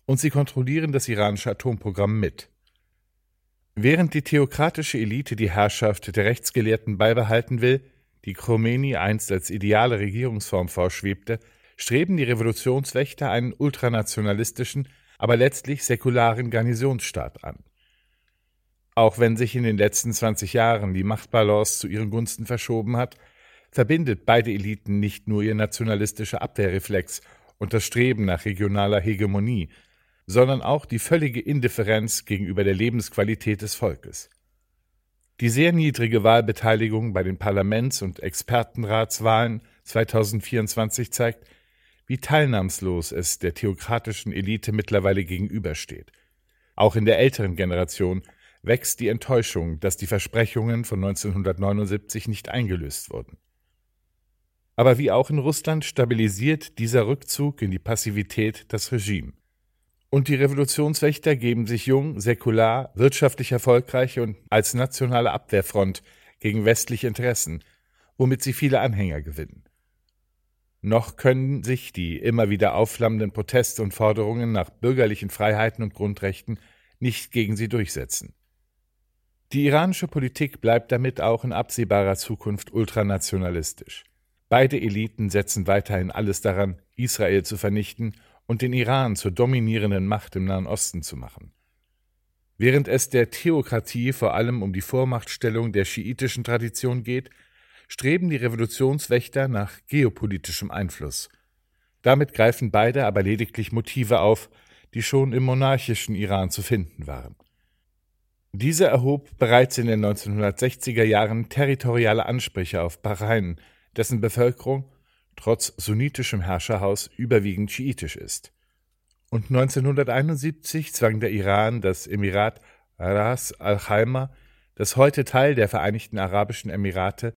und sie kontrollieren das iranische Atomprogramm mit. Während die theokratische Elite die Herrschaft der Rechtsgelehrten beibehalten will, die Khomeini einst als ideale Regierungsform vorschwebte, streben die Revolutionswächter einen ultranationalistischen, aber letztlich säkularen Garnisonsstaat an. Auch wenn sich in den letzten 20 Jahren die Machtbalance zu ihren Gunsten verschoben hat, verbindet beide Eliten nicht nur ihr nationalistischer Abwehrreflex und das Streben nach regionaler Hegemonie, sondern auch die völlige Indifferenz gegenüber der Lebensqualität des Volkes. Die sehr niedrige Wahlbeteiligung bei den Parlaments- und Expertenratswahlen 2024 zeigt, wie teilnahmslos es der theokratischen Elite mittlerweile gegenübersteht. Auch in der älteren Generation wächst die Enttäuschung, dass die Versprechungen von 1979 nicht eingelöst wurden. Aber wie auch in Russland stabilisiert dieser Rückzug in die Passivität das Regime. Und die Revolutionswächter geben sich jung, säkular, wirtschaftlich erfolgreich und als nationale Abwehrfront gegen westliche Interessen, womit sie viele Anhänger gewinnen. Noch können sich die immer wieder aufflammenden Proteste und Forderungen nach bürgerlichen Freiheiten und Grundrechten nicht gegen sie durchsetzen. Die iranische Politik bleibt damit auch in absehbarer Zukunft ultranationalistisch. Beide Eliten setzen weiterhin alles daran, Israel zu vernichten und den Iran zur dominierenden Macht im Nahen Osten zu machen. Während es der Theokratie vor allem um die Vormachtstellung der schiitischen Tradition geht, streben die Revolutionswächter nach geopolitischem Einfluss. Damit greifen beide aber lediglich Motive auf, die schon im monarchischen Iran zu finden waren. Dieser erhob bereits in den 1960er Jahren territoriale Ansprüche auf Bahrain, dessen Bevölkerung trotz sunnitischem Herrscherhaus überwiegend schiitisch ist. Und 1971 zwang der Iran das Emirat Ras al-Khaimah, das heute Teil der Vereinigten Arabischen Emirate